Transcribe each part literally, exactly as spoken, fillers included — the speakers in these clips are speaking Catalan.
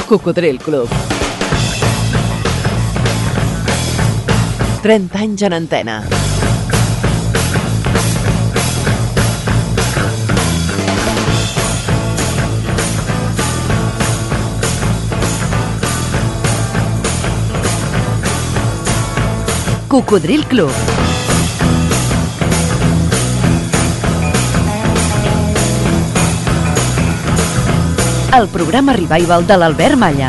Cocodril Club. trenta anys en antena. Cocodril Club. El programa revival de l'Albert Malla.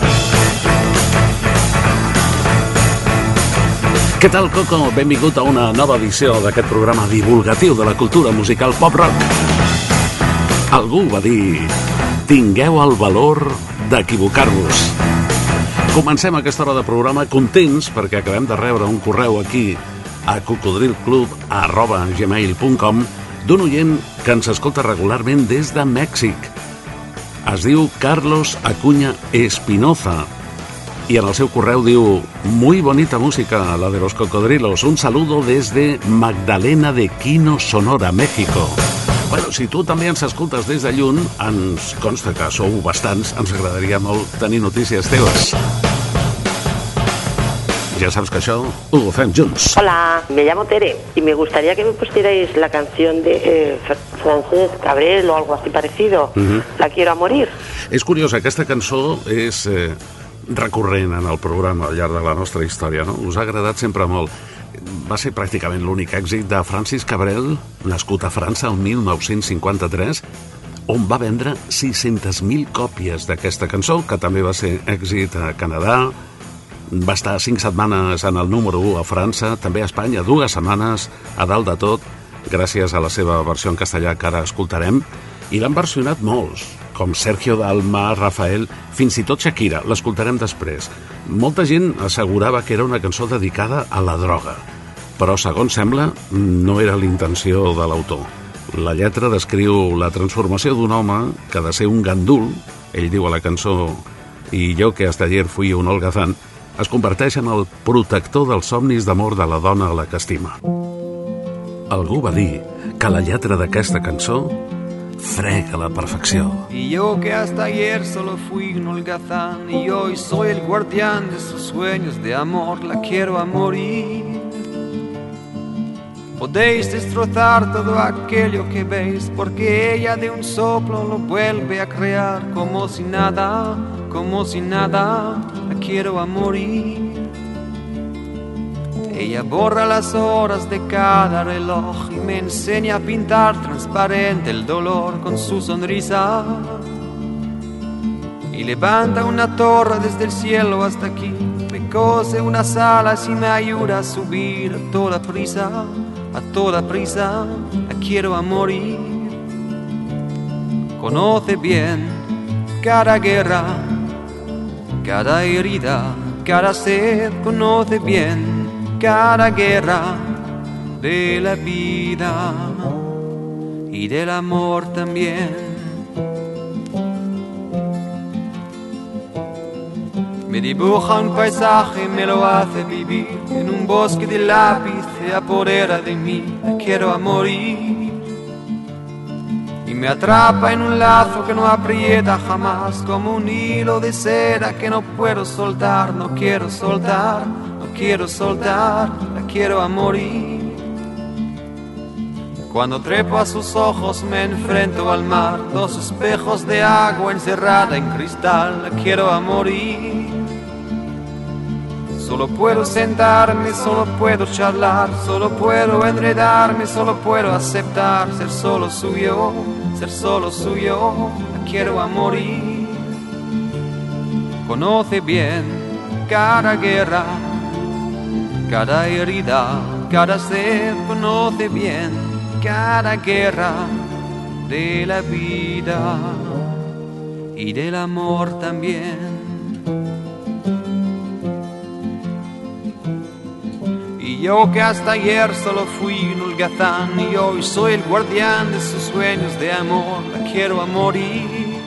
Què tal, Coco? Benvingut a una nova edició d'aquest programa divulgatiu de la cultura musical pop-rock. Algú va dir: tingueu el valor d'equivocar-vos. Comencem aquesta hora de programa contents perquè acabem de rebre un correu aquí a cocodrilclub arroba gmail punt com d'un oient que ens escolta regularment des de Mèxic. Es diu Carlos Acuña Espinoza y en el seu correu diu: muy bonita música, la de los cocodrilos. Un saludo desde Magdalena de Quino, Sonora, México. Bueno, si tu també ens escoltes des de lluny, ens consta que sou bastants, ens agradaria molt tenir notícies teves. Ya sabes que això ho fem junts. Hola, me llamo Tere y me gustaría que me pusierais la canción de eh, Francesc Cabrel o algo así parecido. Uh-huh. La quiero a morir. És curiós, aquesta cançó és eh, recurrent en el programa al llarg de la nostra història, no? Us ha agradat sempre molt. Va ser pràcticament l'únic èxit de Francis Cabrel, nascut a França el mil nou-cents cinquanta-tres, on va vendre sis-centes mil còpies d'aquesta cançó, que també va ser èxit a Canadà. Va estar cinc setmanes en el número u a França, també a Espanya, dues setmanes a dalt de tot, gràcies a la seva versió en castellà que ara escoltarem, i l'han versionat molts, com Sergio Dalma, Rafael, fins i tot Shakira, l'escoltarem després. Molta gent assegurava que era una cançó dedicada a la droga, però segons sembla no era la intenció de l'autor. La lletra descriu la transformació d'un home que de ser un gandul, ell diu a la cançó «I jo que hasta ayer fui un holgazán», es converteix en el protector dels somnis d'amor de la dona a la que estima. Algú va dir que la lletra d'aquesta cançó frega la perfecció. Y yo que hasta ayer solo fui un holgazán y hoy soy el guardián de sus sueños de amor, la quiero a morir. Podéis destrozar todo aquello que veis, porque ella de un soplo lo vuelve a crear, como si nada, como si nada, la quiero a morir. Ella borra las horas de cada reloj y me enseña a pintar transparente el dolor con su sonrisa. Y levanta una torre desde el cielo hasta aquí, me cose unas alas y me ayuda a subir a toda prisa, a toda prisa, la quiero a morir. Conoce bien cada guerra, cada herida, cada sed, conoce bien cada guerra de la vida y del amor también. Me dibuja un paisaje, me lo hace vivir en un bosque de lápiz, se apodera de mí, la quiero a morir. Y me atrapa en un lazo que no aprieta jamás, como un hilo de seda que no puedo soltar, no quiero soltar, no quiero soltar, la quiero a morir. Cuando trepo a sus ojos me enfrento al mar, dos espejos de agua encerrada en cristal, la quiero a morir. Solo puedo sentarme, solo puedo charlar, solo puedo enredarme, solo puedo aceptar ser solo suyo, ser solo suyo, la quiero a morir. Conoce bien cada guerra, cada herida, cada sed, conoce bien cada guerra de la vida y del amor también. Y yo que hasta ayer solo fui un holgazán y hoy soy el guardián de sus sueños de amor, la quiero a morir.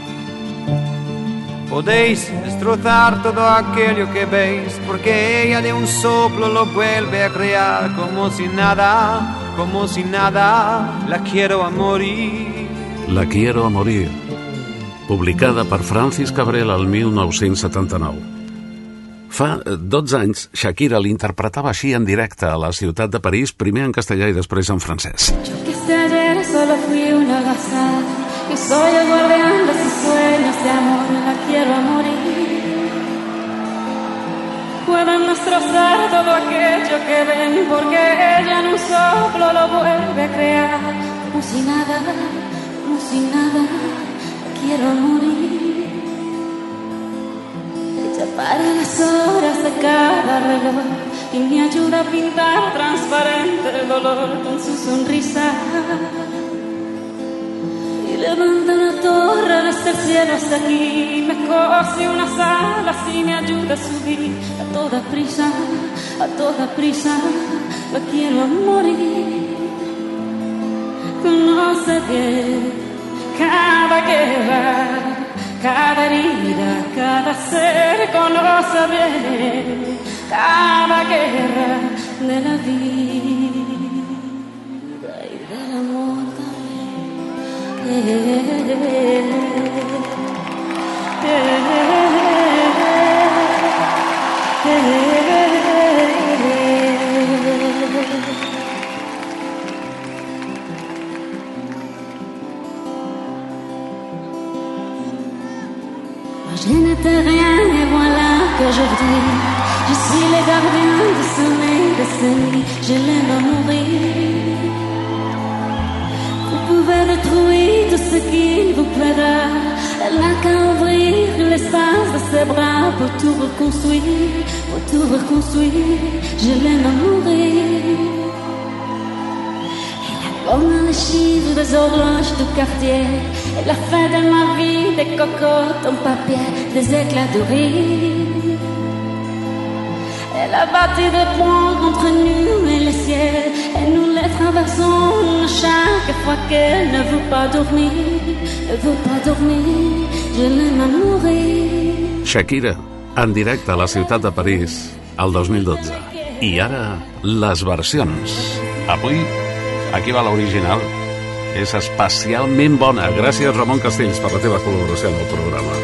Podéis destrozar todo aquello que veis, porque ella de un soplo lo vuelve a crear, como si nada, como si nada, la quiero a morir. La quiero a morir. publicada per Francis Cabrel el mil nou-cents setanta-nou. Fa dotze anys, Shakira l'interpretava així en directe a la ciutat de París, primer en castellà i després en francès. Yo que sé ayer solo fui una gazada, que soy el guardián de sus sueños de amor, la quiero a morir. Pueden destrozar todo aquello que ven, porque ella en un soplo lo vuelve a crear. Como si nada, como si nada, la quiero a morir. Ella para las horas de cada reloj y me ayuda a pintar transparente el dolor con su sonrisa. Y levanta una torre desde el cielo hasta aquí, me cose unas alas y me ayuda a subir. A toda prisa, a toda prisa, la quiero a morir. Conoce bien cada guerra, cada herida, cada ser, conoce bien cada guerra de la vida y del amor también. Je n'étais rien et voilà qu'aujourd'hui je suis le gardien de sommeil de ces nuits. Je l'aime à mourir. Vous pouvez détruire tout ce qui vous plaira. Elle n'a qu'à ouvrir l'espace de ses bras pour tout reconstruire, pour tout reconstruire. Je l'aime à mourir. Comme les chiffres des horloges du quartier, elle a fait de ma vie des cocottes en papier, des éclats de rire. Elle a bâti des ponts entre nous et le ciel, et nous les traversons chaque fois qu'elle ne veut pas dormir, ne veut pas dormir, je l'aime à mourir. Shakira, en directe a la ciutat de París, el dos mil dotze. I ara, les versions. Avui, aquí va l'original. És especialment bona. Gràcies, Ramon Castells, per la teva col·laboració en el programa.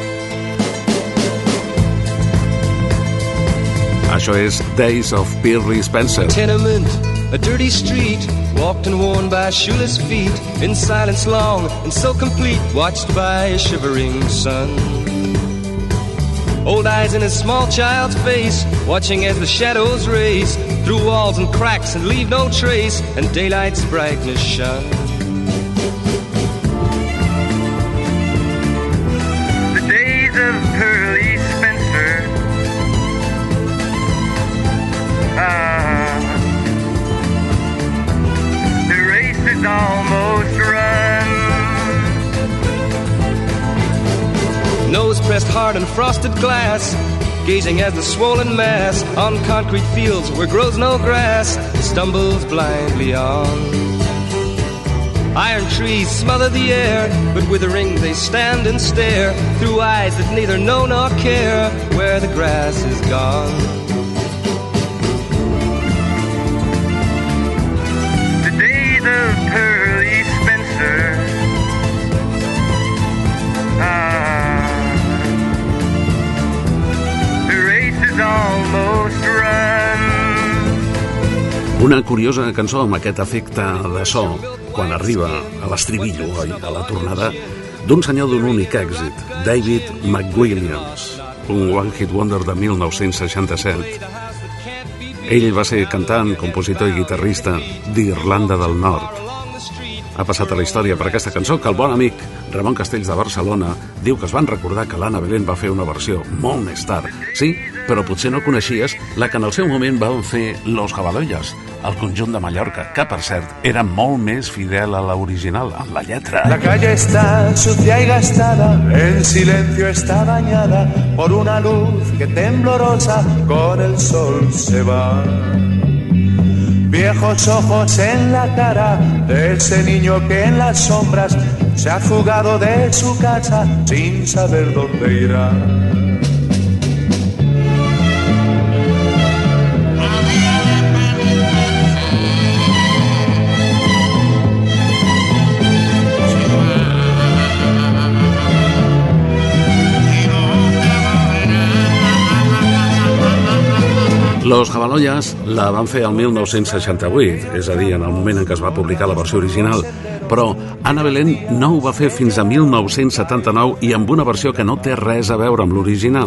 Això és Days of Pirri Spencer. Tenement, a dirty street, walked and worn by shoeless feet, in silence long and so complete, watched by a shivering sun. Old eyes in a small child's face, watching as the shadows race through walls and cracks and leave no trace, and daylight's brightness shone. The days of Pearly Spencer, ah, the race is almost run. Nose pressed hard on frosted glass, gazing as the swollen mass on concrete fields where grows no grass stumbles blindly on. Iron trees smother the air, but withering they stand and stare through eyes that neither know nor care where the grass is gone. The days of Pearly Spencer, ah, almost run. Una curiosa cançó amb aquest efecte de so quan arriba a l'estribillo, oi, a la tornada d'un senyor d'un únic èxit, David McWilliams, un One Hit Wonder de mil nou-cents seixanta-set. Ell va ser cantant, compositor i guitarrista d'Irlanda del Nord. Ha passat a la història per aquesta cançó que el bon amic Ramon Castells de Barcelona diu que es van recordar que l'Anna Belén va fer una versió molt més tard. Sí, però potser no coneixies la que en el seu moment van fer Los Jabaloyas, el conjunt de Mallorca, que per cert era molt més fidel a l'original, en la lletra. La calle está sucia y gastada, en silencio está bañada por una luz que temblorosa con el sol se va. Viejos ojos en la cara de ese niño que en las sombras se ha fugado de su casa sin saber dónde irá. Los Jabaloyes la van fer el mil nou-cents seixanta-vuit, és a dir, en el moment en què es va publicar la versió original, però Ana Belén no ho va fer fins a mil nou-cents setanta-nou i amb una versió que no té res a veure amb l'original.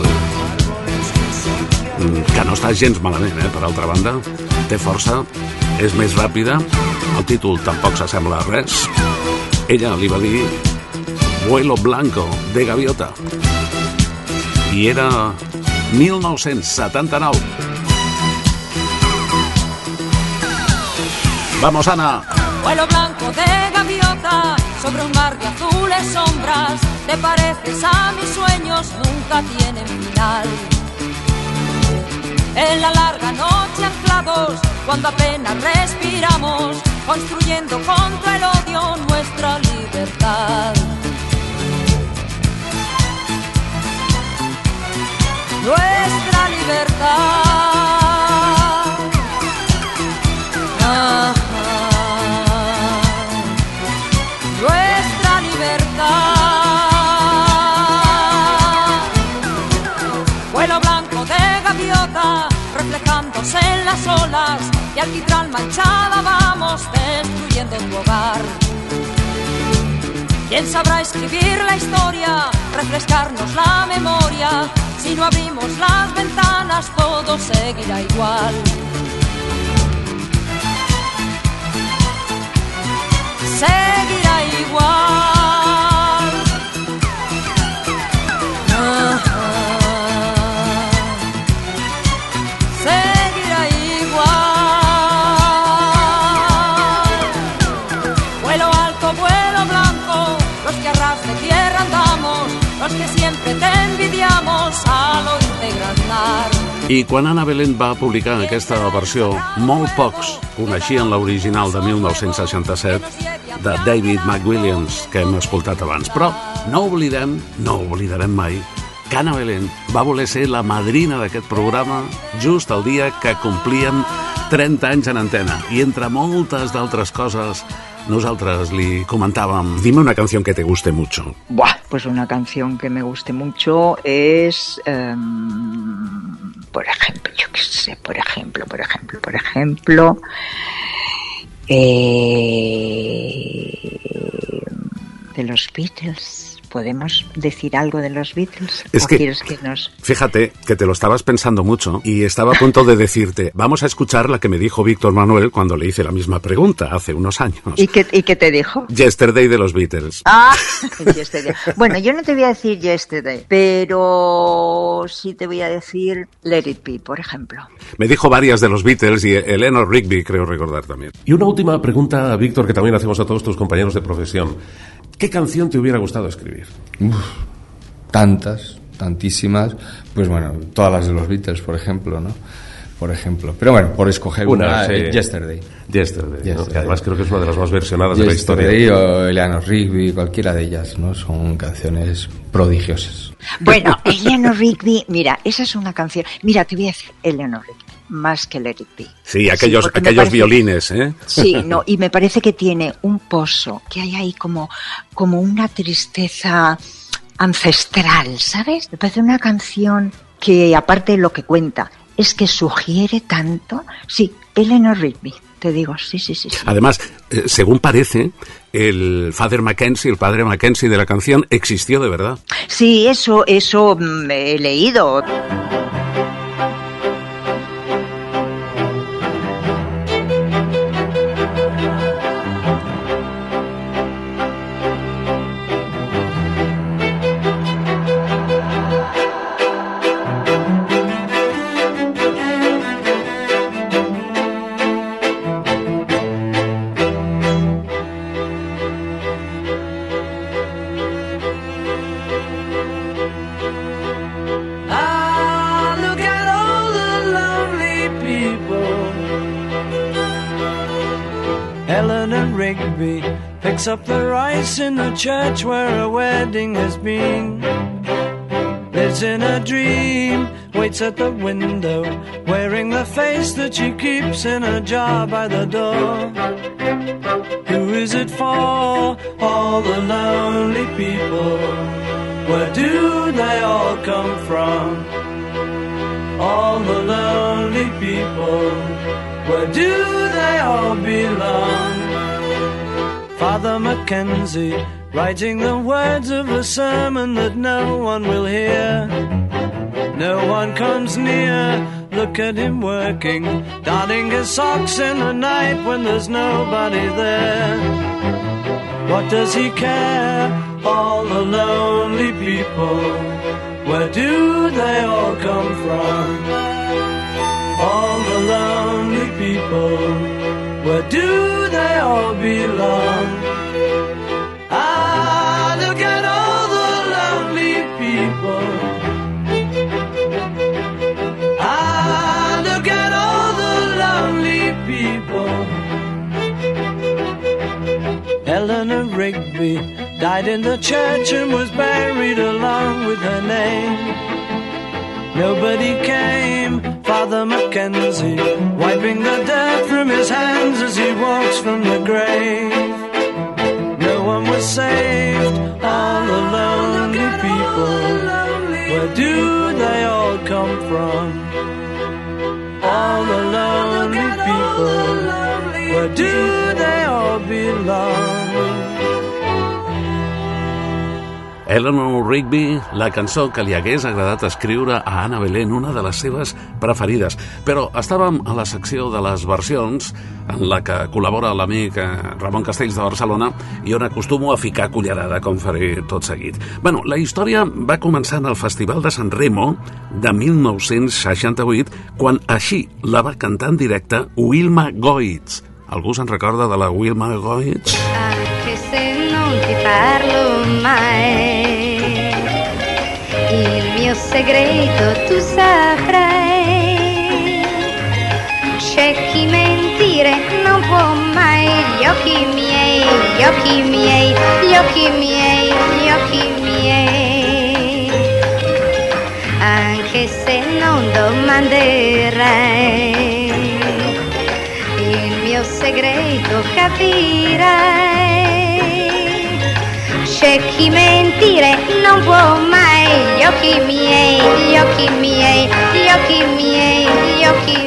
Que no està gens malament, eh, per altra banda. Té força, és més ràpida, el títol tampoc s'assembla a res. Ella li va dir Vuelo Blanco de Gaviota. I era mil nou-cents setanta-nou. Vamos, Ana. Vuelo blanco de gaviota sobre un mar de azules sombras. Te pareces a mis sueños, nunca tienen final. En la larga noche anclados, cuando apenas respiramos, construyendo contra el odio nuestra libertad. Nuestra libertad. Ah. Nuestra libertad. Vuelo blanco de gaviota, reflejándose en las olas, y alquitrán manchada vamos destruyendo tu hogar. ¿Quién sabrá escribir la historia, refrescarnos la memoria? Si no abrimos las ventanas todo seguirá igual. Seguirá igual. Ah, ah. Seguirá igual. Vuelo alto, vuelo blanco, los que a ras de tierra andamos, los que siempre te envidiamos a lo integrar. I quan Ana Belén va publicar aquesta versió, molt pocs coneixien l'original de mil nou-cents seixanta-set de David McWilliams, que hem escoltat abans. Però no oblidem, no oblidarem mai, que Ana Belén va voler ser la madrina d'aquest programa just el dia que complíem trenta anys en antena. I entre moltes d'altres coses, nosotras le comentábamos, dime una canción que te guste mucho. Buah, pues una canción que me guste mucho es, um, por ejemplo, yo qué sé, por ejemplo, por ejemplo, por ejemplo, eh, de los Beatles. ¿Podemos decir algo de los Beatles? Es ¿O que, quieres que nos... Fíjate que te lo estabas pensando mucho y estaba a punto de decirte, vamos a escuchar la que me dijo Víctor Manuel cuando le hice la misma pregunta hace unos años. ¿Y qué, y qué te dijo? Yesterday de los Beatles. Ah, Yesterday. Bueno, yo no te voy a decir Yesterday, pero sí te voy a decir Let It Be, por ejemplo. Me dijo varias de los Beatles y Eleanor Rigby, creo recordar también. Y una última pregunta, Víctor, que también hacemos a todos tus compañeros de profesión. ¿Qué canción te hubiera gustado escribir? Uf, tantas, tantísimas. Pues bueno, todas las de los Beatles, por ejemplo, ¿no? Por ejemplo. Pero bueno, por escoger una, una sí. Yesterday. Yesterday, Yesterday. ¿no? Que además creo que es una de las más versionadas Yesterday de la historia. O Eleanor Rigby, cualquiera de ellas, ¿no? Son canciones prodigiosas. Bueno, Eleanor Rigby, mira, esa es una canción. Mira, te voy a decir Eleanor Rigby, más que Let It Be. Sí, aquellos, sí, aquellos parece, violines, ¿eh? Sí, no, y me parece que tiene un pozo, que hay ahí como, como una tristeza ancestral, ¿sabes? Me parece una canción que, aparte de lo que cuenta, es que sugiere tanto. Sí, Eleanor Rigby, te digo, sí, sí, sí. sí. Además, eh, según parece, el Father Mackenzie, el padre Mackenzie de la canción, existió de verdad. Sí, eso, eso mm, he leído. Picks up the rice in the church where a wedding has been. Lives in a dream, waits at the window, wearing the face that she keeps in a jar by the door. Who is it for? All the lonely people. Where do they all come from? All the lonely people. people, where do they all belong? Father Mackenzie, writing the words of a sermon that no one will hear. No one comes near, look at him working, darning his socks in the night when there's nobody there. What does he care? All the lonely people, where do they all come from? All the lonely people, where do they all belong? Ah, look at all the lonely people. Ah, look at all the lonely people. Eleanor Rigby died in the church and was buried along with her name. Nobody came, Father Mackenzie, wiping the dirt from his hands as he walks from the grave. No one was saved, all the lonely people, where do they all come from? All the lonely people, where do they all belong? Eleanor Rigby, la cançó que li hagués agradat escriure a Anna Belén, una de les seves preferides. Però estàvem a la secció de les versions, en la que col·labora l'amic Ramon Castells de Barcelona, i on acostumo a ficar cullerada, com faré tot seguit. Bueno, la història va començar en el Festival de San Remo de mil nou-cents seixanta-vuit, quan així la va cantar en directe Wilma Goetz. Algú se'n recorda de la Wilma Goetz? Anche se non ti parlo mai, il mio segreto tu saprai. C'è chi mentire non può mai, gli occhi miei, gli occhi miei, gli occhi miei, gli occhi miei. Anche se non domanderai, il mio segreto capirai. C'è chi mentire non può mai, gli occhi miei, gli occhi miei, gli occhi miei, gli occhi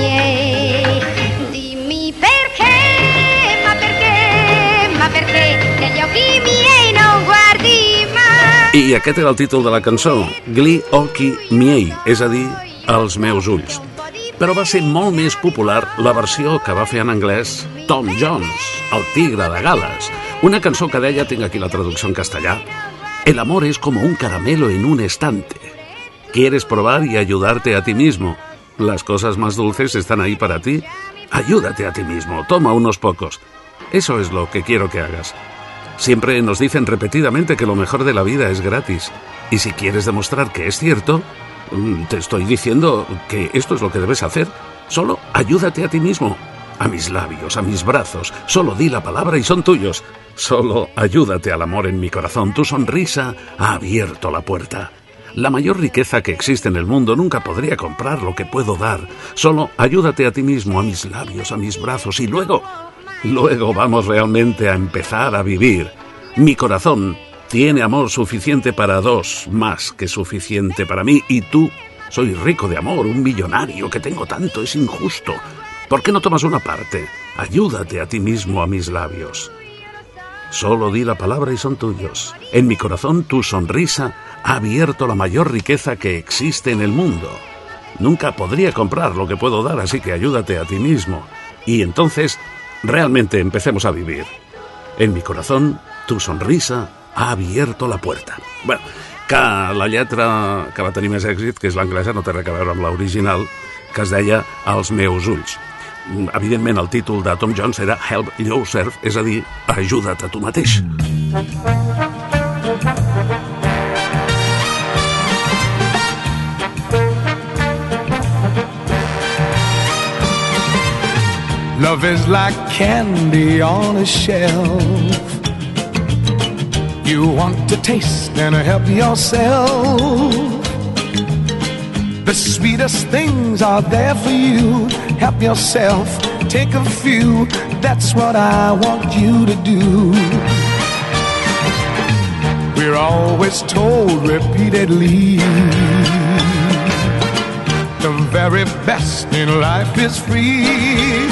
miei. Dimmi perché, ma perché, ma perché negli occhi miei non guardi mai. I aquest era el títol de la cançó, Gli occhi miei, és a dir, els meus ulls. Però va ser molt més popular la versió que va fer en anglès Tom Jones, el tigre de Gales. Una cançó que deia, tinc aquí la traducció en castellà: el amor es como un caramelo en un estante. ¿Quieres probar y ayudarte a ti mismo? Las cosas más dulces están ahí para ti. Ayúdate a ti mismo, toma unos pocos. Eso es lo que quiero que hagas. Siempre nos dicen repetidamente que lo mejor de la vida es gratis. Y si quieres demostrar que es cierto, te estoy diciendo que esto es lo que debes hacer. Solo ayúdate a ti mismo. A mis labios, a mis brazos, solo di la palabra y son tuyos. Solo ayúdate al amor en mi corazón. Tu sonrisa ha abierto la puerta. La mayor riqueza que existe en el mundo nunca podría comprar lo que puedo dar. Solo ayúdate a ti mismo, a mis labios, a mis brazos, y luego, luego vamos realmente a empezar a vivir. Mi corazón tiene amor suficiente para dos, más que suficiente para mí, y tú, soy rico de amor, un millonario, que tengo tanto, es injusto. ¿Por qué no tomas una parte? Ayúdate a ti mismo, a mis labios. Solo di la palabra y son tuyos. En mi corazón tu sonrisa ha abierto la mayor riqueza que existe en el mundo. Nunca podría comprar lo que puedo dar, así que ayúdate a ti mismo. Y entonces, realmente empecemos a vivir. En mi corazón tu sonrisa ha abierto la puerta. Bueno, que la lletra que va tenir més èxit, que és l'anglesa, no té res a veure amb l'original, que es deia Els meus ulls. Evidentment, el títol de Tom Jones era Help Yourself, és a dir, ajuda't a tu mateix. Love is like candy on a shelf. You want to taste and help yourself. The sweetest things are there for you. Help yourself, take a few. That's what I want you to do. We're always told repeatedly The very best in life is free.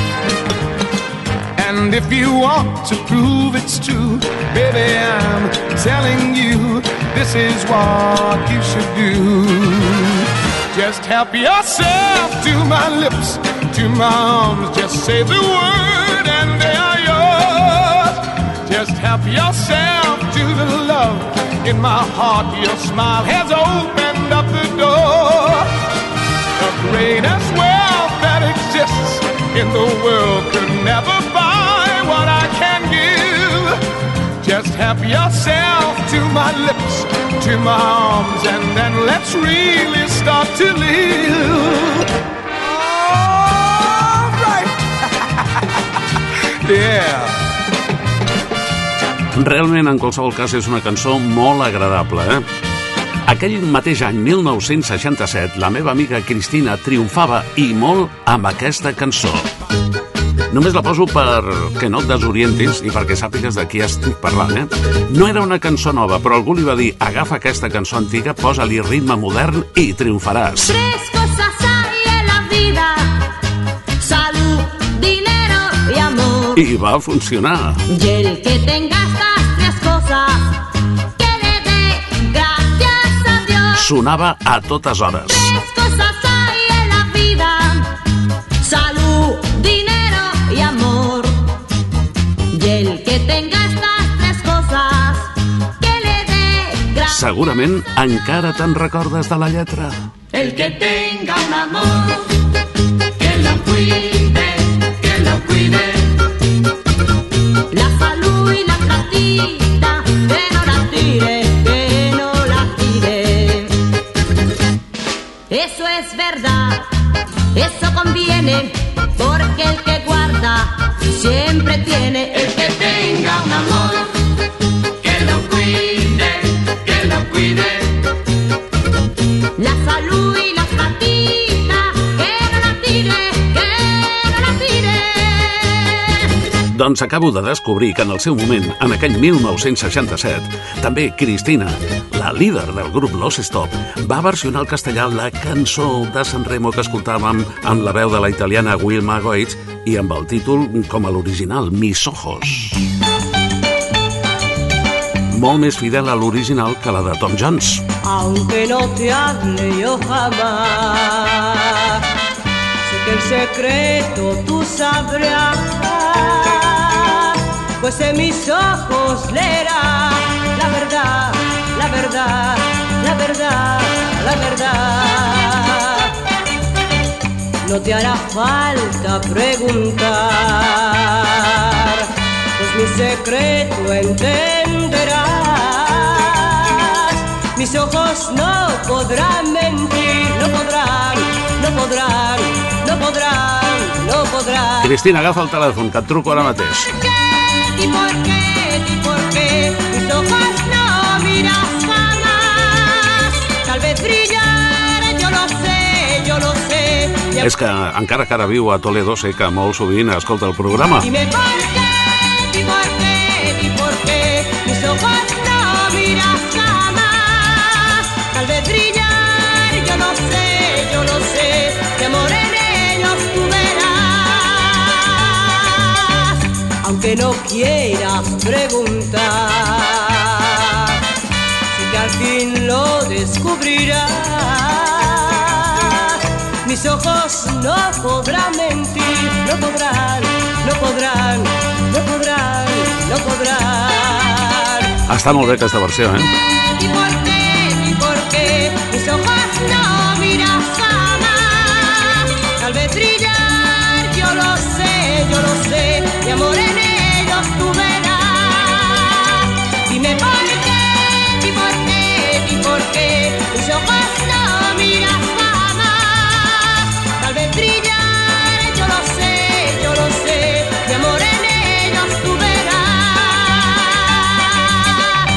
And if you want to prove it's true, baby, I'm telling you, this is what you should do. Just help yourself to my lips, to my arms. Just say the word and they are yours. Just help yourself to the love in my heart. Your smile has opened up the door. The greatest wealth that exists in the world could never buy what I can give. Just help yourself to my lips, to my arms, and then let's really start to live. All right. Yeah. Realment, en qualsevol cas, és una cançó molt agradable, eh? Aquell mateix any, mil nou-cents seixanta-set, la meva amiga Cristina triomfava i molt amb aquesta cançó. Només la poso perquè no et desorientis i perquè sàpigues de qui estic parlant, eh? No era una cançó nova, però algú li va dir: agafa aquesta cançó antiga, posa-li ritme modern i triomfaràs. Tres cosas hay en la vida: salud, dinero y amor. I va funcionar. Y el que tenga estas tres cosas, que le dé gracias a Dios. Sonava a totes hores. Tres cosas hay en la vida: salud, dinero y amor. Y el que tenga estas tres cosas, que le dé gracias. Segurament encara te'n recordes de la lletra. El que tenga un amor, que lo cuide, que lo cuide. La salud y la platita, que no la tire, que no la tire. Eso es verdad, eso conviene, porque el que guarda siempre tiene. El que tenga un amor, que lo cuide, que lo cuide. La salud y la platita, que no la tire, que no la tire. Doncs acabo de descobrir que en el seu moment, en aquell mil nou-cents seixanta-set, també Cristina, la líder del grup Los Stop, va versionar al castellà la cançó de Sanremo que escoltàvem amb la veu de la italiana Wilma Goetz i amb el títol com a l'original, Mis Ojos. Molt més fidel a l'original que la de Tom Jones. Aunque no te hable yo jamás, sé que el secreto tú sabrás, pues en mis ojos leerás la verdad, la verdad, la verdad, la verdad. No te hará falta preguntar, pues mi secreto entenderás. Mis ojos no podrán mentir, no podrán, no podrán, no podrán, no podrán. Cristina, agafa el telèfon, que et truco ara mateix. ¿Y por qué? ¿Y por qué? Mis ojos no miras jamás. Tal vez brillar, yo lo sé, yo lo sé. És que, encara que ara viu a Toledo, sé que molt sovint escolta el programa. Dime por qué, y por qué, y por qué. Mis ojos no miras jamás. Tal vez brillar, yo lo sé, yo lo sé. De amor en ellos tú verás. Aunque no quieras preguntar, sé que al fin lo descubrirás. Mis ojos no podrán mentir, no podrán, no podrán, no podrán, no podrán. Està molt bé aquesta versió, eh? ¿Y por qué? ¿Y por qué? Mis ojos no miras jamás. Tal vez brillar, yo lo sé, yo lo sé. De amor en ellos tú verás. Dime por qué, y por qué, y por qué. Mis ojos no miras jamás. Tal vez brillar, yo lo sé, yo lo sé. De amor en ellos tú verás.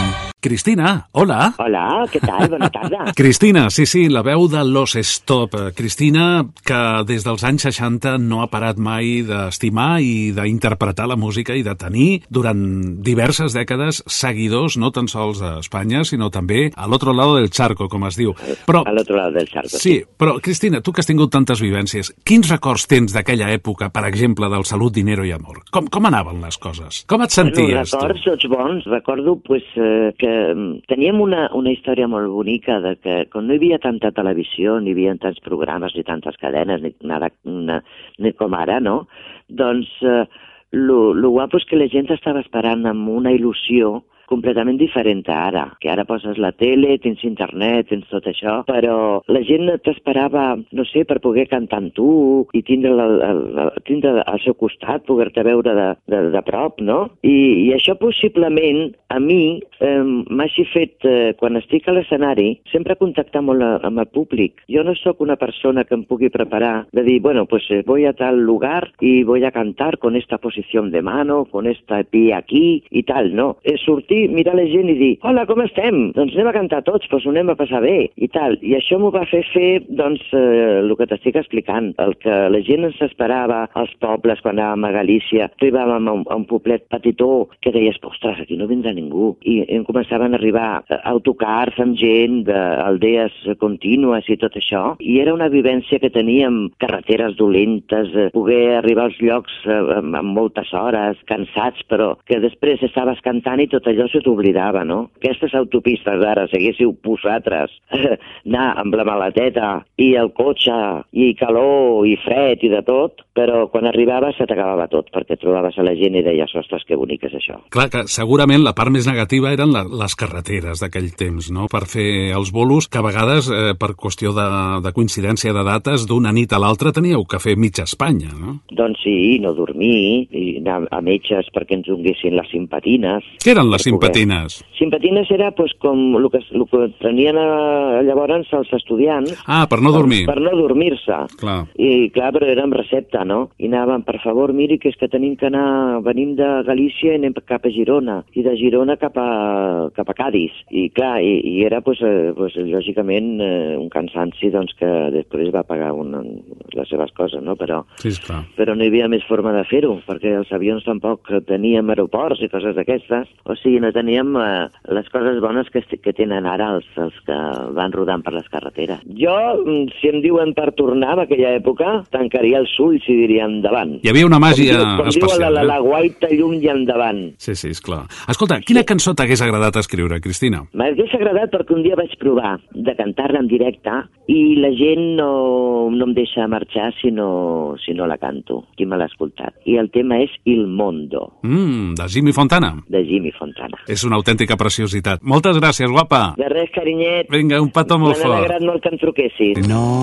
Cristina, hola. Hola, què tal? Bona tarda. Cristina, sí, sí, la veu de Los Stop. Cristina, que des dels anys seixanta no ha parat mai d'estimar i d'interpretar la música i de tenir durant diverses dècades seguidors, no tan sols a Espanya, sinó també a l'altre lado del charco, com es diu. Però, a l'altre lado del charco, sí. Sí, però, Cristina, tu que has tingut tantes vivències, quins records tens d'aquella època, per exemple, del Salut, Dinero i Amor? Com, com anaven les coses? Com et senties, bueno, records, tu? Tots bons. Recordo pues, eh, que teníem una, una història molt bonica de que quan no hi havia tanta televisió, ni hi havia tants programes, ni tantes cadenes, ni, nada, na, ni com ara, no? Doncs eh, lo, lo guapo és que la gent estava esperant amb una il·lusió completament diferent a ara, que ara poses la tele, tens internet, tens tot això, però la gent t'esperava, no sé, per poder cantar amb tu i tindre, el, el, el, tindre al seu costat, poder-te veure de, de, de prop, no? I, i això possiblement a mi eh, m'ha així fet, eh, quan estic a l'escenari, sempre contactar molt a, amb el públic. Jo no sóc una persona que em pugui preparar de dir, bueno, pues eh, voy a tal lugar y voy a cantar con esta posición de mano, con esta pie aquí i tal, no? És sortir, mirar la gent i dir, hola, com estem? Doncs anem a cantar tots, doncs ho anem a passar bé, i tal. I això m'ho va fer fer, doncs, eh, el que t'estic explicant, el que la gent ens esperava als pobles quan anàvem a Galícia, arribàvem a un, a un poblet petitó que deies, ostres, aquí no vindrà ningú. I em començaven a arribar autocars amb gent d'aldees contínues i tot això, i era una vivència que teníem, carreteres dolentes, eh, poder arribar als llocs eh, amb, amb moltes hores, cansats, però que després estaves cantant i tot allò se t'oblidava, no? Aquestes autopistes d'ara, si haguéssiu vosaltres anar amb la maleteta i el cotxe i calor i fred i de tot, però quan arribaves se t'acabava tot, perquè trobaves a la gent i deies, ostres, que bonic és això. Clar que segurament la part més negativa eren la, les carreteres d'aquell temps, no? Per fer els bolos, que a vegades, eh, per qüestió de, de coincidència de dates, d'una nit a l'altra teníeu que fer mitja Espanya, no? Doncs sí, no dormir, i anar a metges perquè ens donguessin les simpatines. Què eren les simpatines? Simpatines era pues, com el que, el que tenien a, llavors els estudiants. Ah, per no dormir. Per, per no dormir-se. Clar. I clar, però era amb recepta, no? I anàvem, per favor, miri que és que tenim que anar, venim de Galícia i anem cap a Girona, i de Girona cap a, cap a Cádiz. I clar, i, i era, pues, eh, pues, lògicament, eh, un cansanci doncs, que després va pagar una, les seves coses, no? Però, sí, esclar. Però no hi havia més forma de fer-ho, perquè els avions tampoc teníem aeroports i coses d'aquestes. O sigui, no teníem eh, les coses bones que, que tenen ara els, els que van rodant per les carreteres. Jo, si em diuen per tornar en aquella època, tancaria els ulls i diria endavant. Hi havia una màgia com diu, com especial. Diu la, la, eh? la guaita llum i endavant. Sí, sí, esclar. Escolta, quina sí. cançó t'hagués agradat escriure, Cristina? M'hagués agradat perquè un dia vaig provar de cantar-la en directe i la gent no, no em deixa marxar si no, si no la canto. Qui me l'ha escoltat? I el tema és Il Mondo. Mm, de Jimmy Fontana. De Jimmy Fontana. És una autèntica preciositat. Moltes gràcies, guapa. De res, carinyet. Vinga, un petó molt fort. M'ha alegrat molt que em truquessis.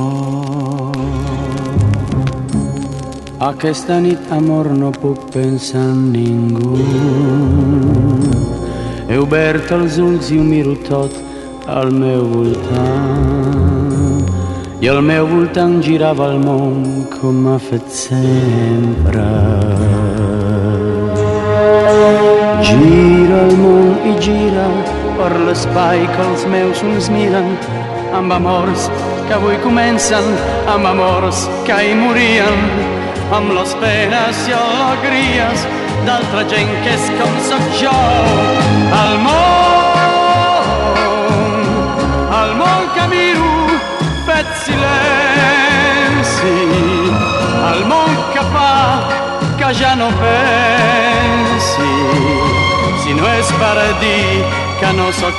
No, aquesta nit, amor, no puc pensar en ningú. He obert els ulls i ho miro tot al meu voltant. I al meu voltant girava el món com ha fet sempre. Gira el món i gira per l'espai que els meus ulls miren, amb amors que avui comencen, amb amors que ahir morien, amb les penes i alegries d'altra gent que és com sóc jo. El món, el món que miro fet silenci, el món que fa que ja no pensi, si no és per dir que no sóc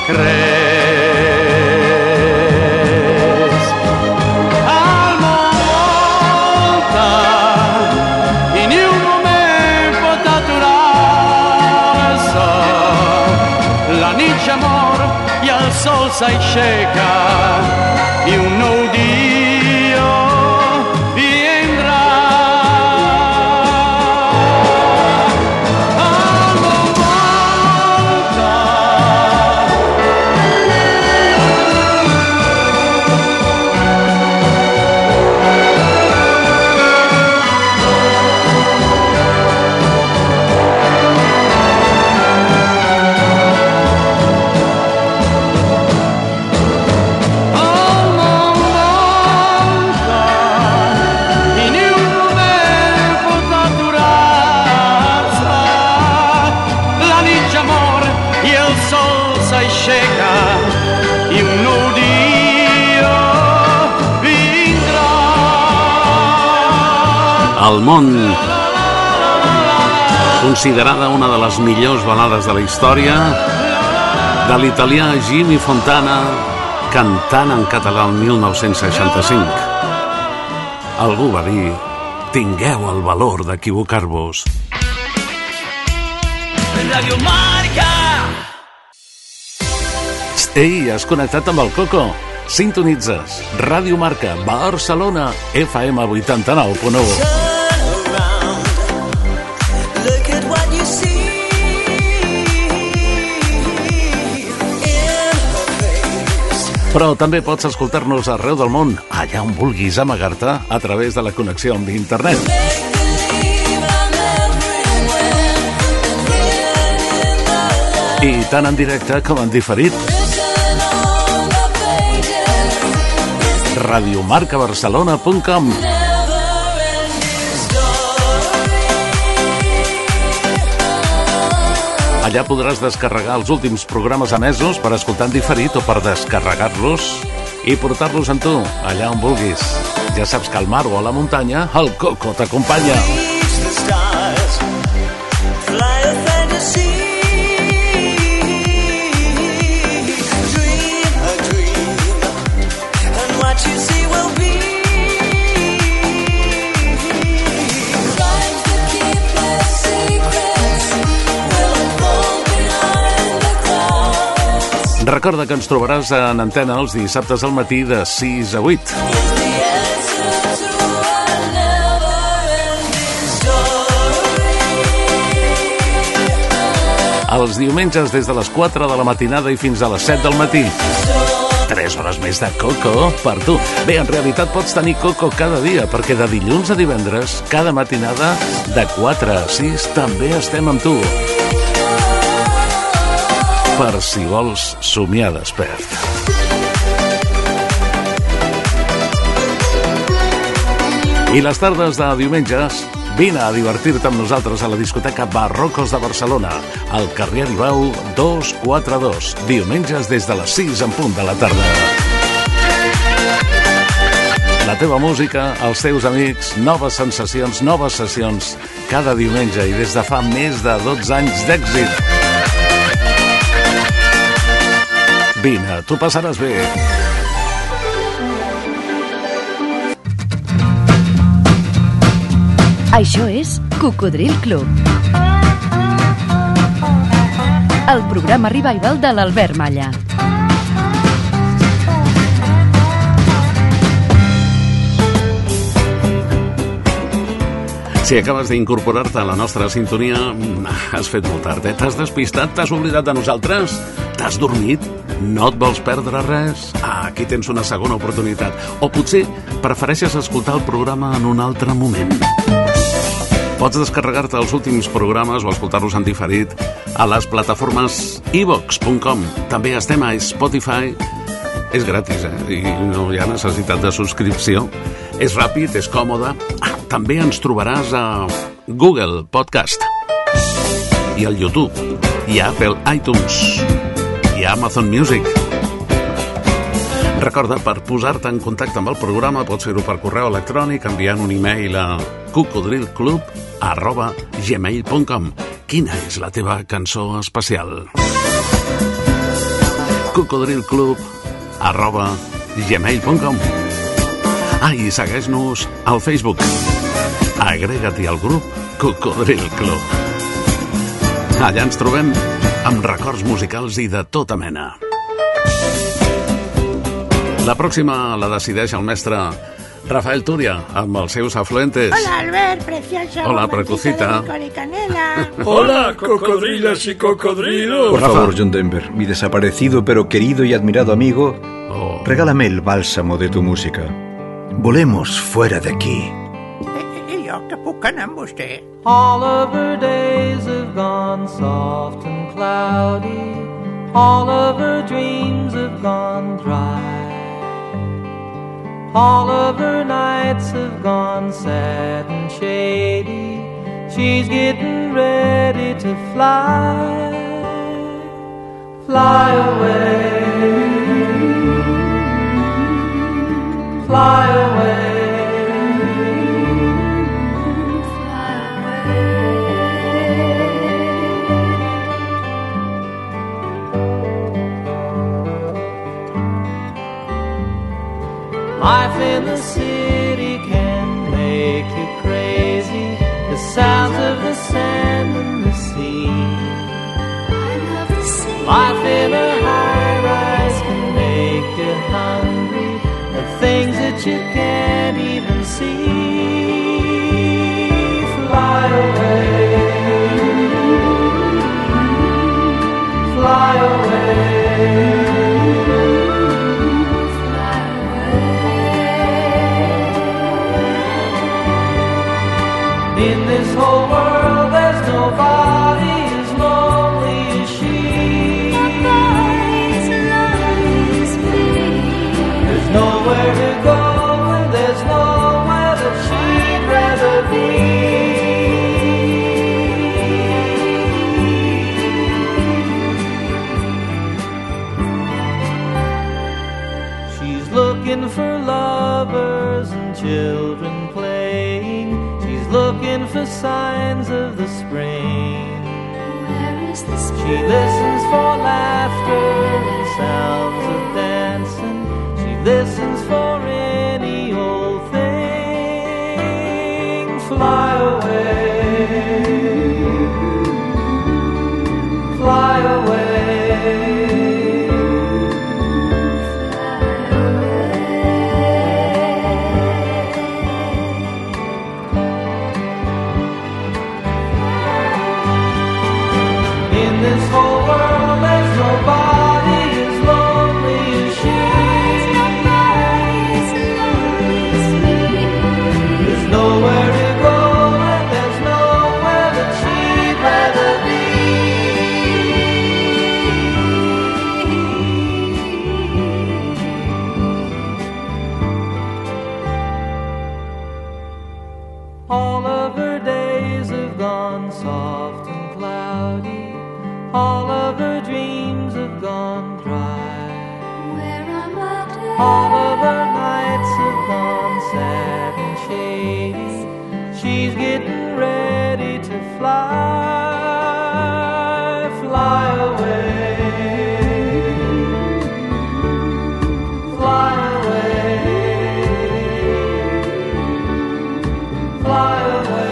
res. El món volta i ni un moment pot aturar-se. La nit ja mor i el sol s'aixeca i un nou dia vindrà. i un nou dia vindrà. El món, considerada una de les millors balades de la història, de l'italià Jimmy Fontana, cantant en català el mil nou-cents seixanta-cinc. Algú va dir: tingueu el valor d'equivocar-vos. Radio Marca. Ei, has connectat amb el Coco? Sintonitzes Ràdio Marca, Barcelona, F M vuitanta-nou punt u. Però també pots escoltar-nos arreu del món, allà on vulguis amagar-te, a través de la connexió amb internet. I tant en directe com en diferit. radiomarca barcelona punt com. Allà podràs descarregar els últims programes emesos per escoltar en diferit o per descarregar-los i portar-los amb tu, allà on vulguis. Ja saps que al mar o a la muntanya, el Coco t'acompanya. Recorda que ens trobaràs en antena els dissabtes al matí de sis a vuit. Els diumenges des de les quatre de la matinada i fins a les set del matí. Tres hores més de Coco per tu. Bé, en realitat pots tenir Coco cada dia, perquè de dilluns a divendres, cada matinada, de quatre a sis, també estem amb tu. Per si vols somiar despert. I les tardes de diumenges, vine a divertir-te amb nosaltres a la discoteca Barrocos de Barcelona, al carrer Aribau dos cents i quaranta dos, diumenges des de les sis en punt de la tarda. La teva música, els teus amics, noves sensacions, noves sessions, cada diumenge i des de fa més de dotze anys d'èxit. Vine, tu passaràs bé. Això és Cocodril Club, el programa revival de l'Albert Malla. Si acabes d'incorporar-te a la nostra sintonia, has fet molt tard, eh? T'has despistat? T'has oblidat de nosaltres? T'has dormit? No et vols perdre res? Ah, aquí tens una segona oportunitat. O potser prefereixes escoltar el programa en un altre moment. Pots descarregar-te els últims programes o escoltar-los en diferit a les plataformes i vox punt com. També estem a Spotify. És gratis, eh? I no hi ha necessitat de subscripció. És ràpid, és còmode. Ah, també ens trobaràs a Google Podcast. I al YouTube. I a Apple iTunes. I a Amazon Music. Recorda, per posar-te en contacte amb el programa pots fer-ho per correu electrònic enviant un e-mail a cocodrilclub arroba gmail punt com. Quina és la teva cançó especial? cocodrilclub arroba gmail punt com. Ah, i segueix-nos al Facebook. Agrega-t'hi al grup Cocodril Club. Allà ens trobem amb records musicals i de tota mena. La pròxima la decideix el mestre Rafael Turia, amb els seus afluentes. Hola, Albert, precioso. Hola, Precucita. De canela. Hola, cocodrilas y cocodrilos. Por favor, John Denver, mi desaparecido pero querido y admirado amigo, oh. regálame el bálsamo de tu música. Volemos fuera de aquí. I jo que puc anar amb vostè. All of her days have gone soft and cloudy. All of her dreams have gone dry. All of her nights have gone sad and shady. She's getting ready to fly, fly away. Life in the city can make you crazy. The sounds of the sand and the sea. I love the sea. Life in a high-rise can make you hungry. The things that you can't even see. Fly away. Fly away. In this whole world there's nobody as lonely as she. Nobody as lonely as me. There's nowhere to go and there's nowhere that she'd rather be. She's looking for lovers and children playing. Looking for signs of the spring. Where is the spring? She listens for laughter and sounds of dancing. She listens for any old thing. Fly away. Fly away. This whole world, there's nobody as lonely as she. There's nobody as lonely as me. There's nowhere to go and there's nowhere that she'd rather be. All of her days have gone soft and cloudy. All of her dreams have gone dry. Where are my days? All of her nights have gone sad and shady. She's getting ready to fly. Fly away. Fly away. Fly away.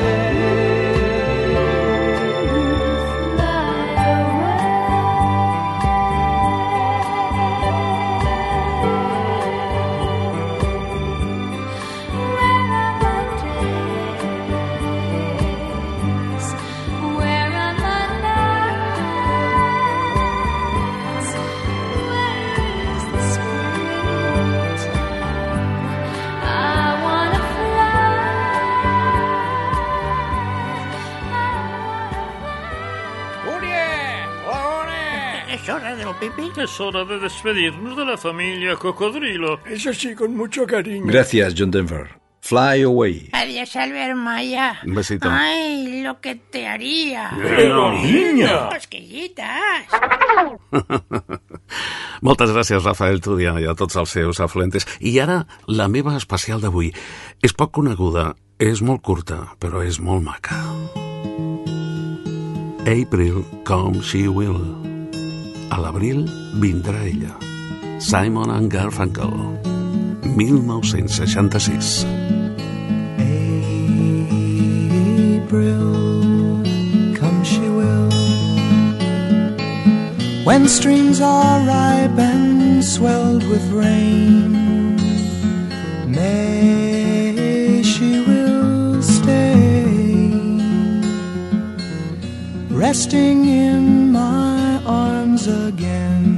¿Es hora del pipí? Es hora de despedirnos de la familia Cocodrilo. Eso sí, con mucho cariño. Gracias, John Denver. Fly away. Adiós, Albert Maya. Un besito. Ay, lo que te haría. Pero, niña. Cosquillitas. Moltes gràcies, Rafael Tudia, i a tots els seus afluentes. I ara, la meva especial d'avui. És poc coneguda, és molt curta, però és molt maca. April, come she will. A l'abril vindrà ella. Simon and Garfunkel, mil nou-cents seixanta-sis. April, come she will. When streams are ripe and swelled with rain, May she will stay, resting in my arms again.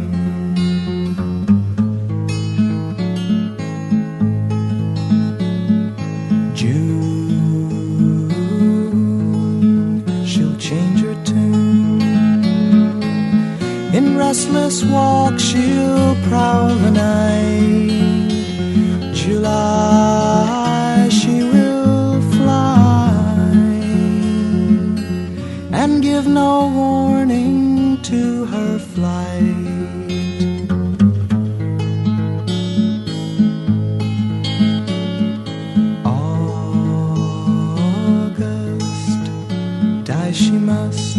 In restless walk she'll prowl the night. July she will fly and give no warning to her flight. August, die she must.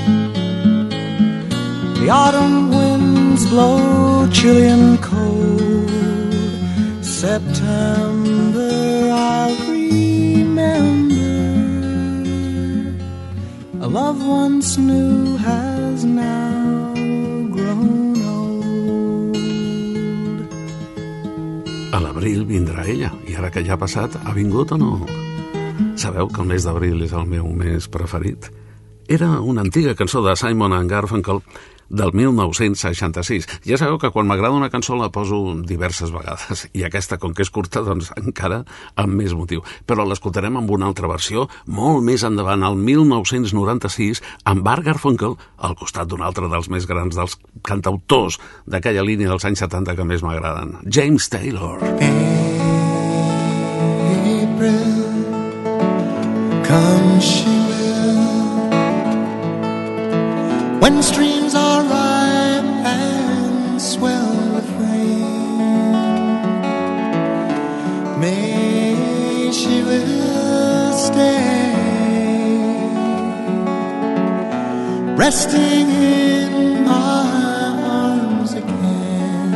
The autumn winds blow chilly and cold. September, I'll remember. A love once new has now grown old. A l'abril vindrà ella, i ara que ja ha passat, ha vingut o no? Sabeu que el mes d'abril és el meu mes preferit? Era una antiga cançó de Simon and Garfunkel del mil nou-cents seixanta-sis. Ja sabeu que quan m'agrada una cançó la poso diverses vegades, i aquesta, com que és curta, doncs encara amb més motiu. Però l'escoltarem amb una altra versió, molt més endavant, al mil nou-cents noranta-sis, amb Art Garfunkel, al costat d'un altre dels més grans dels cantautors d'aquella línia dels anys setanta que més m'agraden, James Taylor. April, come she will, when streams are ripe and swell with rain. May she will stay, resting in my arms again.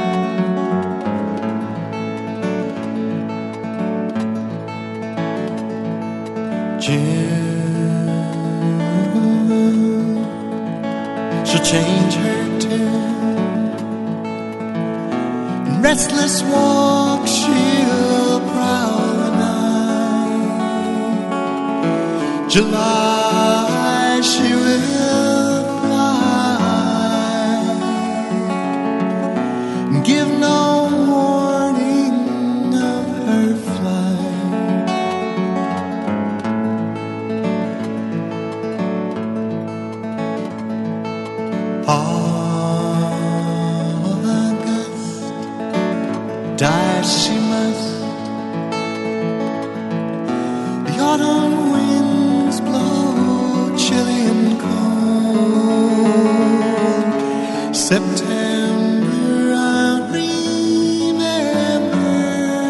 June, she'll change her tune. In restless walk she'll prowl the night. July she will fly and give no warning of her flight. August, die she must. The autumn winds blow chilly and cold. September, I'll remember.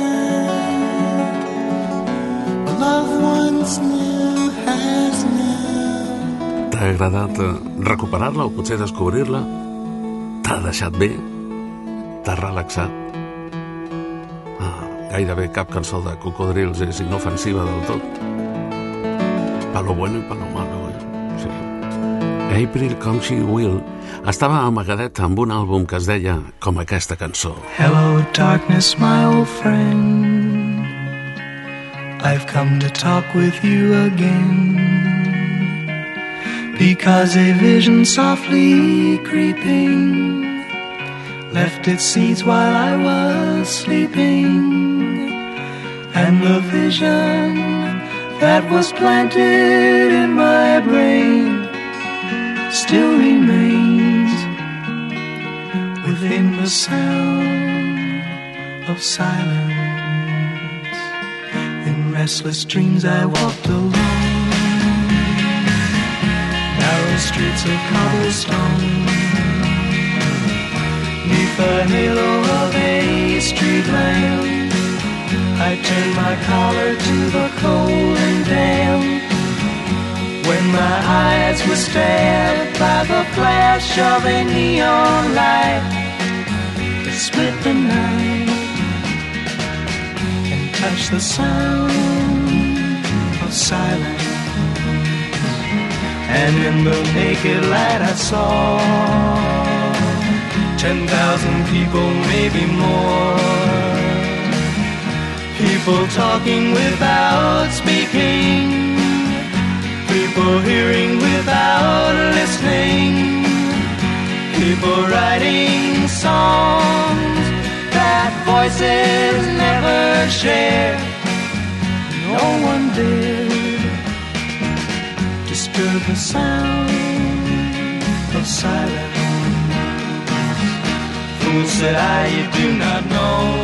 A love once new has now. T'ha agradat recuperar-la o potser descobrir-la? T'ha deixat bé? T'ha relaxat? Ah, gairebé cap cançó de Cocodrils és inofensiva del tot. Pa lo bueno i pa lo malo, eh? Sí. April Come She Will estava amagadet amb un àlbum que es deia com aquesta cançó. Hello, darkness, my old friend. I've come to talk with you again. Because a vision softly creeping left its seeds while I was sleeping. And the vision that was planted in my brain still remains within the sound of silence. In restless dreams I walked alone, narrow streets of cobblestone, neath the halo of a street lamp. I turned my collar to the cold and damp, when my eyes were stabbed by the flash of a neon light that split the night and touched the sound of silence. And in the naked light I saw ten thousand people, maybe more. People talking without speaking, people hearing without listening, people writing songs that voices never share. No one dared disturb the sound of silence. Fool, said I, you do not know,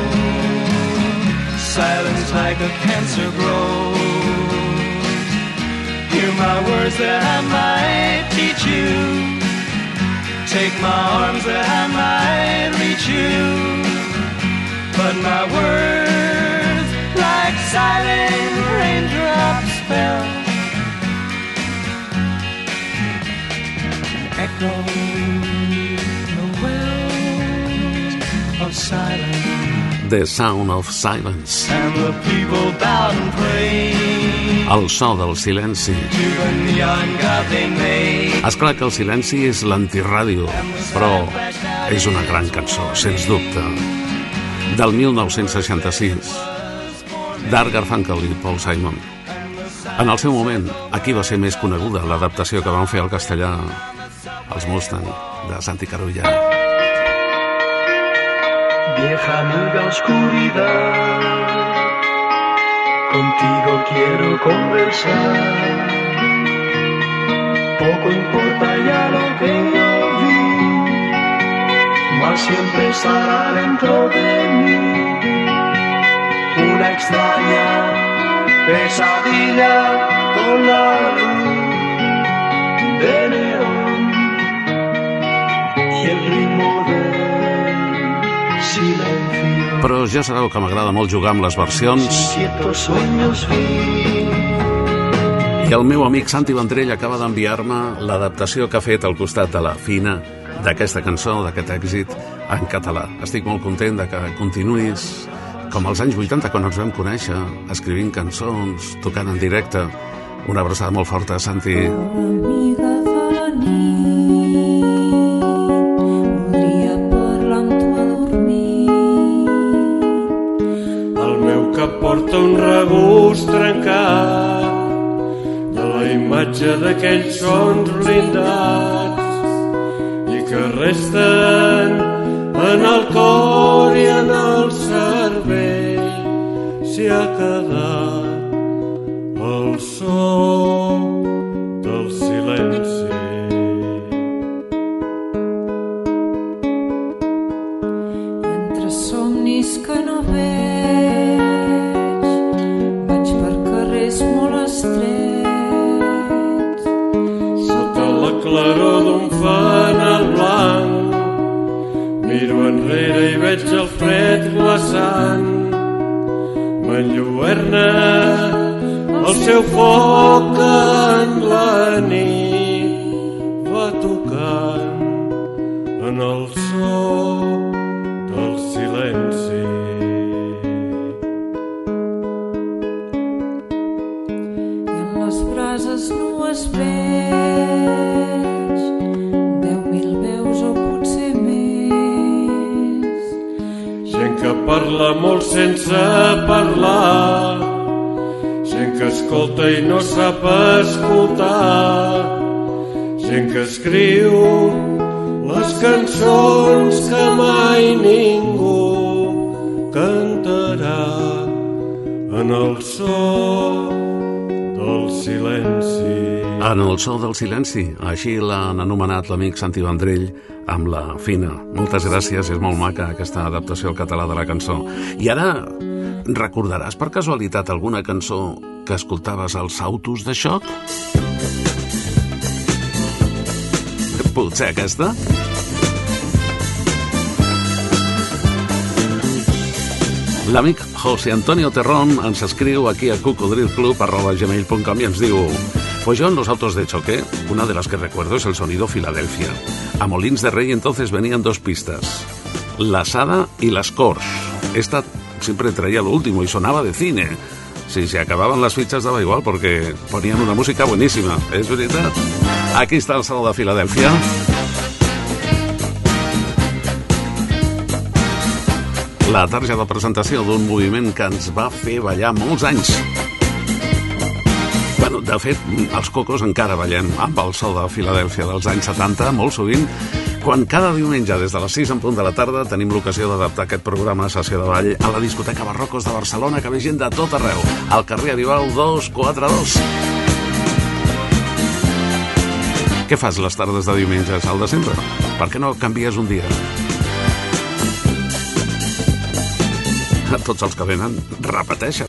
silence like a cancer grows. Hear my words that I might teach you, take my arms that I might reach you. But my words, like silent raindrops, fell, echoing the wells of silence. The Sound of Silence. And the people bowed and prayed El so del silenci. to the neon god they made. És clar que el silenci és l'antiràdio, però és una gran cançó, sens dubte. Del mil nou-cents seixanta-sis, d'Art Garfunkel i Paul Simon. En el seu moment, aquí va ser més coneguda l'adaptació que van fer al castellà els Mustang, de Santi Carulla. Vieja amiga oscuridad, contigo quiero conversar. Poco importa ya lo que yo vi, mas siempre estará dentro de mí una extraña pesadilla con la luz de neón y el ritmo del silencio. Però ja sabeu que m'agrada molt jugar amb les versions. Inquietos sueños vi. I el meu amic Santi Vendrell acaba d'enviar-me l'adaptació que ha fet al costat de la Fina d'aquesta cançó, d'aquest èxit en català. Estic molt content de que continuïs com als anys vuitanta, quan ens vam conèixer, escrivint cançons, tocant en directe. Una abraçada molt forta, Santi. Amiga de la nit, voldria parlar amb tu a dormir. El meu cap porta un regust trencat de la imatge d'aquells sons blindats i que resten en el cor i en el cervell. S'hi ha quedat el so del silenci. I entre somnis que no veig, vaig per carrers molt estrets. Sota la claror d'un fanal blanc miro enrere i veig el fred glaçant. M'enlluerna el seu foc en la nit va tocant en el so del silenci. I en les brases nues veig deu mil veus o potser més. Gent que parla molt sense parlar, gent que escolta i no sap escoltar, gent que escriu les cançons que mai ningú cantarà en el so del silenci. En el so del silenci, així l'han anomenat l'amic Santi Vendrell amb la Fina. Moltes gràcies, és molt maca aquesta adaptació al català de la cançó. I ara recordaràs per casualitat alguna cançó que escoltaves als autos de xoc? Potser aquesta? L'amic José Antonio Terrón ens escriu aquí a cocodrilclub arroba gmail punt com i ens diu: pues yo en los autos de choque, una de las que recuerdo es el sonido Filadelfia. A Molins de Rey entonces venían dos pistas, la Sada y las Corsh. Esta siempre traía lo último y sonaba de cine. Si se acababan las fichas daba igual porque ponían una música buenísima, ¿es verdad? Aquí está el sonido de Filadelfia. La tarja de presentació d'un moviment que ens va fer ballar molts anys. Bueno, de fet, els cocos encara ballem amb el so de Filadèlfia dels anys setanta, molt sovint, quan cada diumenge des de les sis en punt de la tarda tenim l'ocasió d'adaptar aquest programa a sessió de ball a la discoteca Barrocos de Barcelona, que ve gent de tot arreu, al carrer Aribau dos quatre dos. Què fas les tardes de diumenges al de sempre? Per què no canvies un dia? A tots els que venen, repeteixen.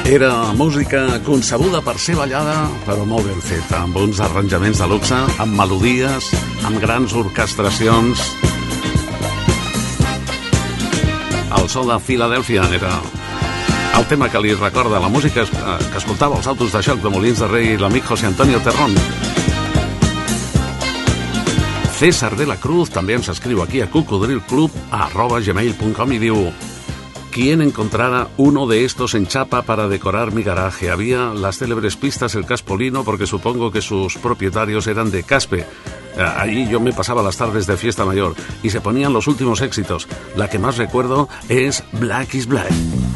Era música concebuda per ser ballada, però molt ben feta, amb uns arranjaments de luxe, amb melodies, amb grans orquestracions. El so de Filadèlfia era el tema que li recorda la música que escoltava els autos de xoc de Molins de Rei l'amic José Antonio Terrón. César de la Cruz també ens escriu aquí a cocodrilclub arroba gmail punt com i diu: ¿quién encontrara uno de estos en chapa para decorar mi garaje? Había las célebres pistas El Caspolino, porque supongo que sus propietarios eran de Caspe. Allí yo me pasaba las tardes de fiesta mayor y se ponían los últimos éxitos. La que más recuerdo es Black is Black.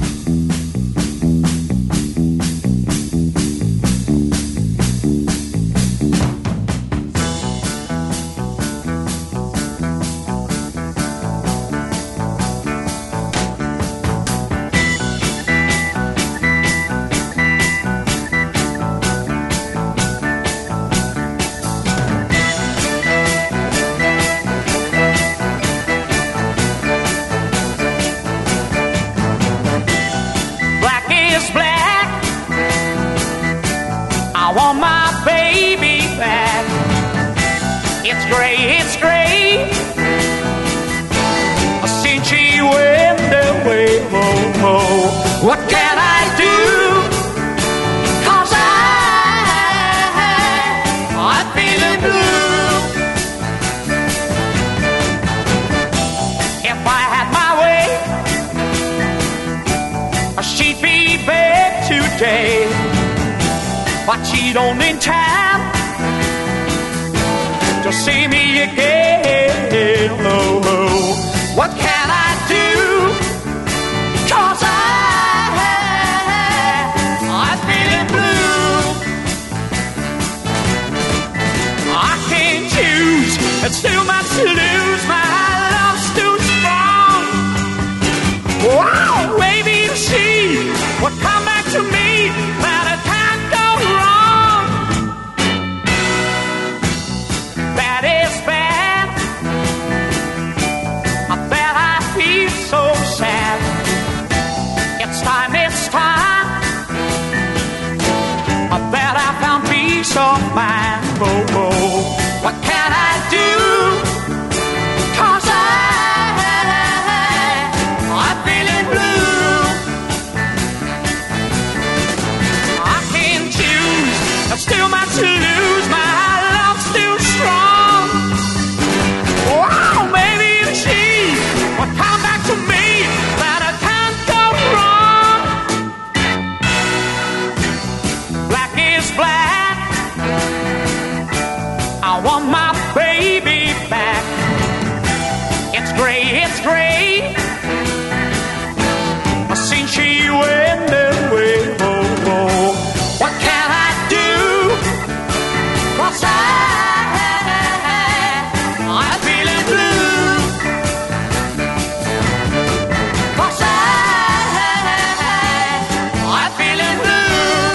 But she don't in time to see me again. Oh, oh. What can I do? 'Cause I, I'm feeling blue. I can't choose, it's too much to lose. My love's too strong. Wow, maybe she would come back to me. But it can't go wrong. That is bad. I bet I feel so sad. It's time, it's time. I bet I found peace of mind. Oh, oh. What can I do? 'Cause I, I'm feeling blue. I can't choose, there's still much to lose. My love's still strong. Wow, maybe she would come back to me, but I can't go wrong. Black is black. I want my baby back. It's gray, it's gray. Since she went away, oh, oh. What can I do? 'Cause I, I'm feeling blue. 'Cause I, I'm feeling blue.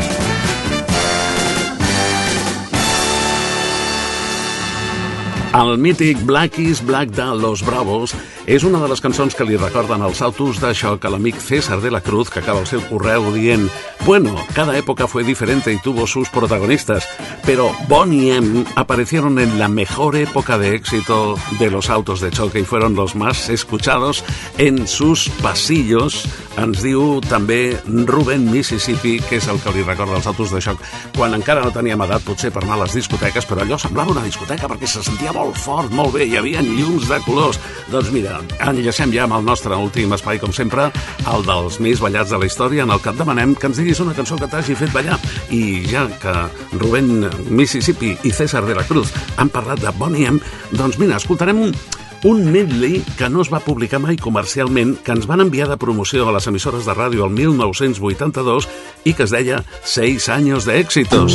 El mític Black is Black de Los Bravos és una de les cançons que li recorden els autos de xoc a l'amic César de la Cruz, que acaba el seu correu dient: bueno, cada época fue diferente y tuvo sus protagonistas, pero Bonnie M aparecieron en la mejor época de éxito de los autos de choque y fueron los más escuchados en sus pasillos. Ens diu també Rubén Mississippi, que és el que li recorda els autos de xoc quan encara no teníem edat potser per anar a les discoteques, però allò semblava una discoteca perquè se sentia molt fort, molt bé, hi havia llums de colors. Doncs mira, enllacem ja amb el nostre últim espai, com sempre, el dels més ballats de la història, en el que et demanem que ens diguis una cançó que t'hagi fet ballar. I ja que Rubén Mississippi i César de la Cruz han parlat de Bonnie M, doncs mira, escoltarem un, un medley que no es va publicar mai comercialment, que ens van enviar de promoció a les emissores de ràdio el mil nou-cents vuitanta-dos i que es deia Seis años de éxitos.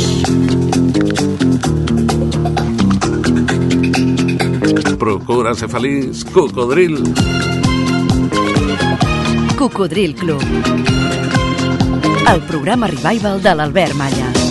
Procura ser feliç, cocodril. Cocodril Club. El programa revival de l'Albert Malla.